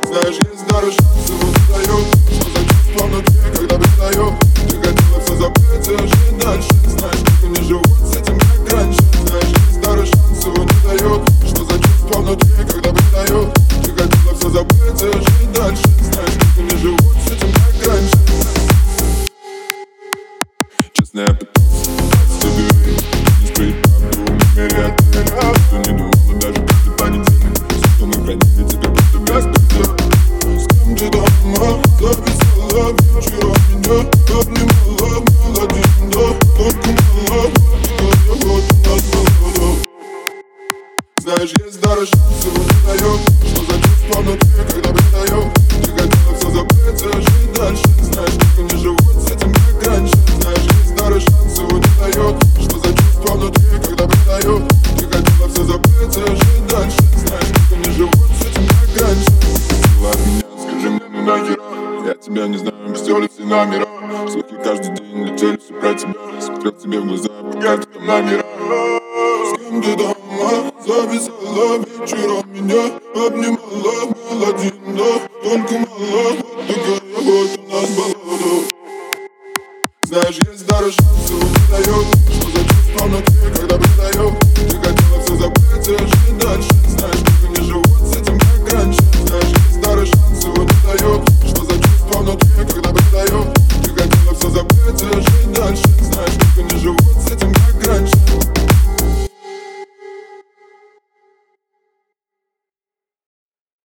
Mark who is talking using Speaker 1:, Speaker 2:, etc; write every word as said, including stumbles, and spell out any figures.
Speaker 1: Знаешь, есть дары шансы, вот и дает. Что за чувство внутри, когда предает? Ты хотела все забыть и жить дальше. Знаешь, как они живут с этим, как раньше. Знаешь, есть дары шансы, вот и дает. Что за чувство внутри, когда предает? Ты хотела все забыть и жить дальше. Знаешь, как они живут с этим, как раньше. Честно, я пытался тебе не скрыть правду, умея от тебя. Что не думала даже каждый понедельник. Все, что мы хранили, теперь просто беспредел. С кем ты дома записала вечером меня? Обнимала, молодец, да, только мало. Только вот у нас было. Знаешь, есть дары шансы, вот и дает. Что за чувство внутри, когда предает? Ты хотела все забыть и жить дальше. Знаешь, как они живут с этим, как раньше. Знаешь, есть дары шансы, вот и дает. Что за чувство внутри, когда предает? Ты хотела все забыть и жить дальше. Знаешь, как они живут с этим, как раньше. Хотела от меня, скажи мне, ну нахера? Я тебя не знаю, мы стерли все номера. Слухи каждый день летели все про тебя. Смотрел тебе в глаза по картам номера. С кем ты дома записала вечером меня? Обнимала, молодец, да,